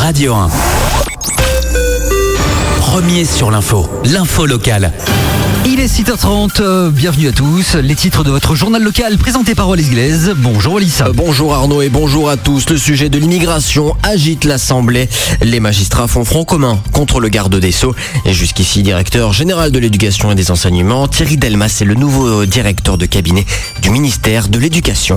Radio 1. Premier sur l'info locale. Il est 6h30, bienvenue à tous. Les titres de votre journal local présenté par Wallis Glaise. Bonjour Wallis. Bonjour Arnaud et bonjour à tous. Le sujet de l'immigration agite l'Assemblée. Les magistrats font front commun contre le garde des Sceaux. Et jusqu'ici, directeur général de l'éducation et des enseignements, Thierry Delmas est le nouveau directeur de cabinet du ministère de l'Éducation.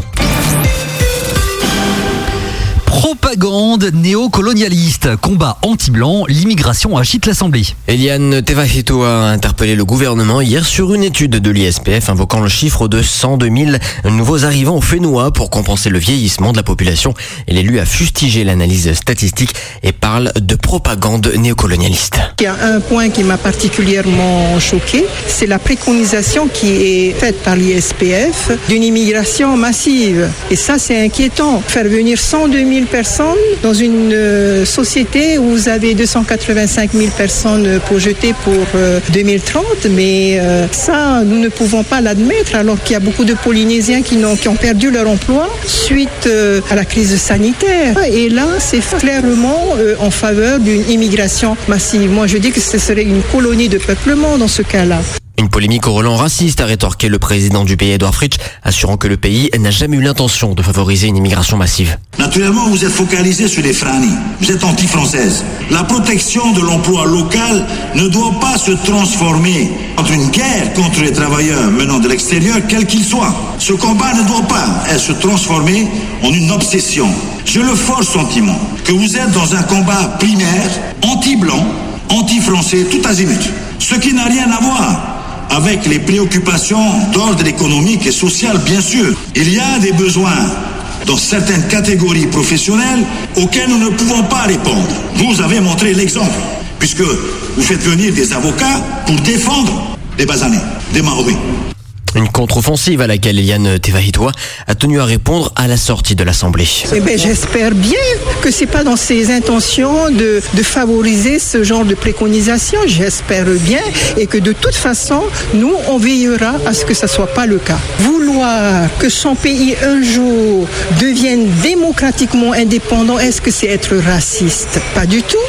Propagande néocolonialiste, combat anti-blanc, l'immigration agite l'Assemblée. Eliane Tevahito a interpellé le gouvernement hier sur une étude de l'ISPF invoquant le chiffre de 102 000 nouveaux arrivants au Fénois pour compenser le vieillissement de la population. Et l'élu a fustigé l'analyse statistique et parle de propagande néocolonialiste. Il y a un point qui m'a particulièrement choqué, c'est la préconisation qui est faite par l'ISPF d'une immigration massive. Et ça, c'est inquiétant. Faire venir 102 000 personnes dans une société où vous avez 285 000 personnes projetées pour 2030, mais ça, nous ne pouvons pas l'admettre alors qu'il y a beaucoup de Polynésiens qui ont perdu leur emploi suite à la crise sanitaire. Et là, c'est clairement en faveur d'une immigration massive. Moi, je dis que ce serait une colonie de peuplement dans ce cas-là. Une polémique au relent raciste a rétorqué le président du pays, Edouard Fritsch, assurant que le pays n'a jamais eu l'intention de favoriser une immigration massive. Naturellement, vous êtes focalisé sur les Frani. Vous êtes anti-française. La protection de l'emploi local ne doit pas se transformer en une guerre contre les travailleurs venant de l'extérieur, quel qu'il soit. Ce combat ne doit pas se transformer en une obsession. J'ai le fort sentiment que vous êtes dans un combat primaire, anti-blanc, anti-français, tout azimut. Ce qui n'a rien à voir avec les préoccupations d'ordre économique et social, bien sûr. Il y a des besoins dans certaines catégories professionnelles auxquels nous ne pouvons pas répondre. Vous avez montré l'exemple, puisque vous faites venir des avocats pour défendre les basanés, des Maoris. Une contre-offensive à laquelle Eliane Tevahito a tenu à répondre à la sortie de l'Assemblée. J'espère bien que c'est pas dans ses intentions de favoriser ce genre de préconisation. J'espère bien et que de toute façon, nous, on veillera à ce que ça soit pas le cas. Vouloir que son pays un jour devienne démocratiquement indépendant, est-ce que c'est être raciste? Pas du tout.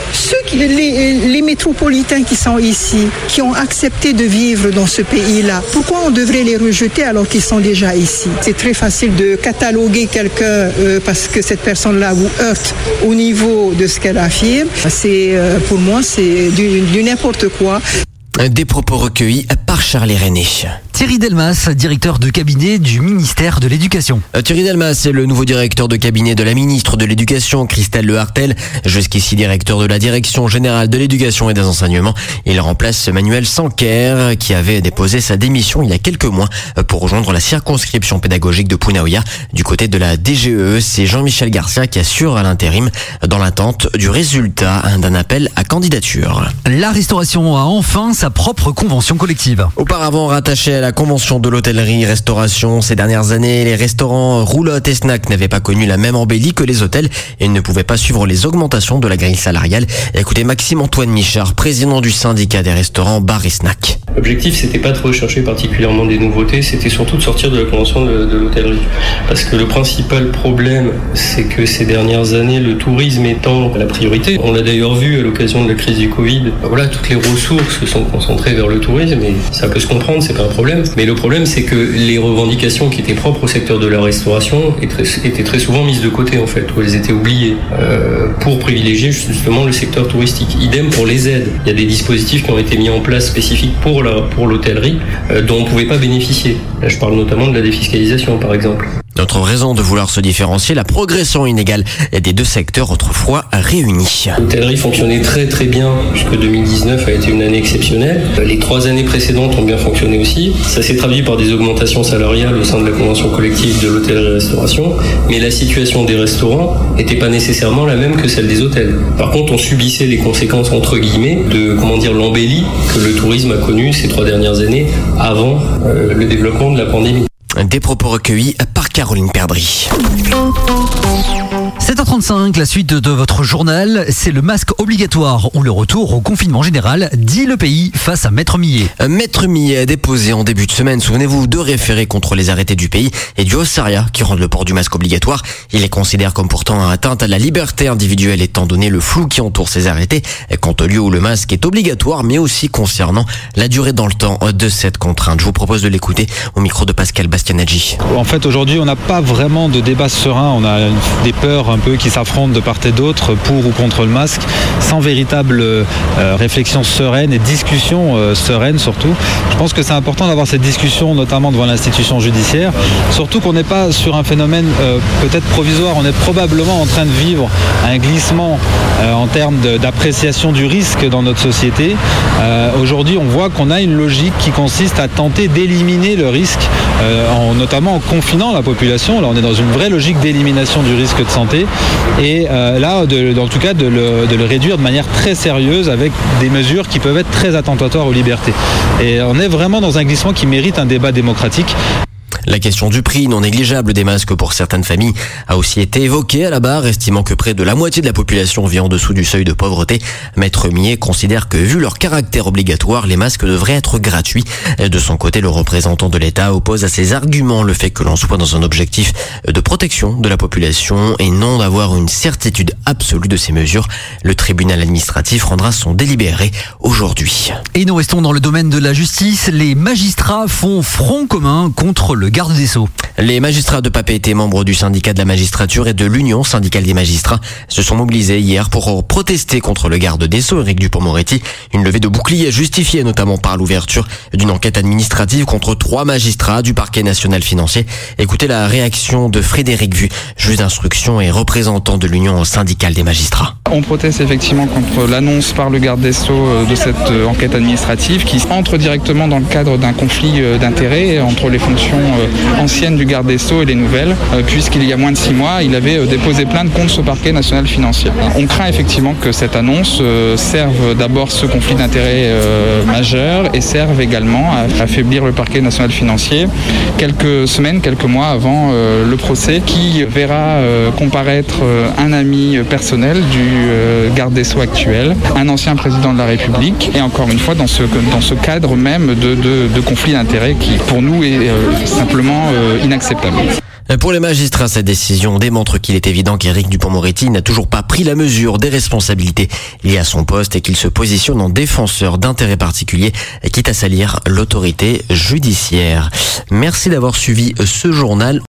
Les métropolitains qui sont ici, qui ont accepté de vivre dans ce pays-là, pourquoi on devrait les rejeter alors qu'ils sont déjà ici? C'est très facile de cataloguer quelqu'un parce que cette personne-là vous heurte au niveau de ce qu'elle affirme. Pour moi, c'est du n'importe quoi. Des propos recueillis par Charlie René. Thierry Delmas, directeur de cabinet du ministère de l'Éducation. Thierry Delmas est le nouveau directeur de cabinet de la ministre de l'Éducation, Christelle Lehartel, jusqu'ici directeur de la direction générale de l'éducation et des enseignements. Il remplace Manuel Sanker, qui avait déposé sa démission il y a quelques mois pour rejoindre la circonscription pédagogique de Punaoya. Du côté de la DGE, c'est Jean-Michel Garcia qui assure à l'intérim dans l'attente du résultat d'un appel à candidature. La restauration a enfin sa propre convention collective. Auparavant rattaché à la convention de l'hôtellerie-restauration, ces dernières années, les restaurants, roulottes et snacks n'avaient pas connu la même embellie que les hôtels et ne pouvaient pas suivre les augmentations de la grille salariale. Écoutez Maxime-Antoine Michard, président du syndicat des restaurants, bars et snacks. L'objectif, c'était pas de rechercher particulièrement des nouveautés, c'était surtout de sortir de la convention de l'hôtellerie. Parce que le principal problème, c'est que ces dernières années, le tourisme étant la priorité, on l'a d'ailleurs vu à l'occasion de la crise du Covid, toutes les ressources se sont concentrées vers le tourisme et ça peut se comprendre, c'est pas un problème. Mais le problème, c'est que les revendications qui étaient propres au secteur de la restauration étaient très souvent mises de côté, en fait, ou elles étaient oubliées, pour privilégier justement le secteur touristique. Idem pour les aides. Il y a des dispositifs qui ont été mis en place spécifiques pour l'hôtellerie, dont on ne pouvait pas bénéficier. Là, je parle notamment de la défiscalisation, par exemple. Notre raison de vouloir se différencier, la progression inégale des deux secteurs autrefois réunis. L'hôtellerie fonctionnait très très bien, puisque 2019 a été une année exceptionnelle. Les 3 années précédentes ont bien fonctionné aussi. Ça s'est traduit par des augmentations salariales au sein de la convention collective de l'hôtellerie-restauration, mais la situation des restaurants n'était pas nécessairement la même que celle des hôtels. Par contre, on subissait les conséquences, entre guillemets, de l'embellie que le tourisme a connue ces 3 dernières années avant le développement de la pandémie. Des propos recueillis par Caroline Perdry. 7h30. 6h35, la suite de votre journal, c'est le masque obligatoire ou le retour au confinement général, dit le pays face à Maître Millet. Maître Millet a déposé en début de semaine, souvenez-vous, 2 référés contre les arrêtés du pays et du Haut-Saria qui rendent le port du masque obligatoire. Il les considère comme portant une atteinte à la liberté individuelle étant donné le flou qui entoure ces arrêtés quant au lieu où le masque est obligatoire, mais aussi concernant la durée dans le temps de cette contrainte. Je vous propose de l'écouter au micro de Pascal Bastianaggi. En fait, aujourd'hui, on n'a pas vraiment de débat serein. On a des peurs un peu qui s'affrontent de part et d'autre pour ou contre le masque, sans véritable réflexion sereine et discussion sereine surtout. Je pense que c'est important d'avoir cette discussion, notamment devant l'institution judiciaire, surtout qu'on n'est pas sur un phénomène peut-être provisoire. On est probablement en train de vivre un glissement en termes d'appréciation du risque dans notre société. Aujourd'hui, on voit qu'on a une logique qui consiste à tenter d'éliminer le risque, notamment en confinant la population. Là, on est dans une vraie logique d'élimination du risque de santé et là, en tout cas, de le réduire de manière très sérieuse avec des mesures qui peuvent être très attentatoires aux libertés. Et on est vraiment dans un glissement qui mérite un débat démocratique. La question du prix non négligeable des masques pour certaines familles a aussi été évoquée à la barre, estimant que près de la moitié de la population vit en dessous du seuil de pauvreté. Maître Millet considère que, vu leur caractère obligatoire, les masques devraient être gratuits. De son côté, le représentant de l'État oppose à ces arguments le fait que l'on soit dans un objectif de protection de la population et non d'avoir une certitude absolue de ces mesures. Le tribunal administratif rendra son délibéré aujourd'hui. Et nous restons dans le domaine de la justice. Les magistrats font front commun contre le garde des Sceaux. Les magistrats de Papeete, membres du syndicat de la magistrature et de l'Union syndicale des magistrats, se sont mobilisés hier pour protester contre le garde des Sceaux, Éric Dupond-Moretti. Une levée de bouclier justifiée notamment par l'ouverture d'une enquête administrative contre 3 magistrats du parquet national financier. Écoutez la réaction de Frédéric Vu, juge d'instruction et représentant de l'Union syndicale des magistrats. On proteste effectivement contre l'annonce par le garde des Sceaux de cette enquête administrative qui entre directement dans le cadre d'un conflit d'intérêts entre les fonctions anciennes du garde des Sceaux et les nouvelles, puisqu'il y a moins de 6 mois, il avait déposé plainte contre ce parquet national financier. On craint effectivement que cette annonce serve d'abord ce conflit d'intérêts majeur et serve également à affaiblir le parquet national financier quelques semaines, quelques mois avant le procès qui verra comparaître un ami personnel du garde des Sceaux actuel, un ancien président de la République, et encore une fois dans ce cadre même de conflit d'intérêts qui pour nous est simplement inacceptable. Pour les magistrats, cette décision démontre qu'il est évident qu'Éric Dupond-Moretti n'a toujours pas pris la mesure des responsabilités liées à son poste et qu'il se positionne en défenseur d'intérêts particuliers, quitte à salir l'autorité judiciaire. Merci d'avoir suivi ce journal.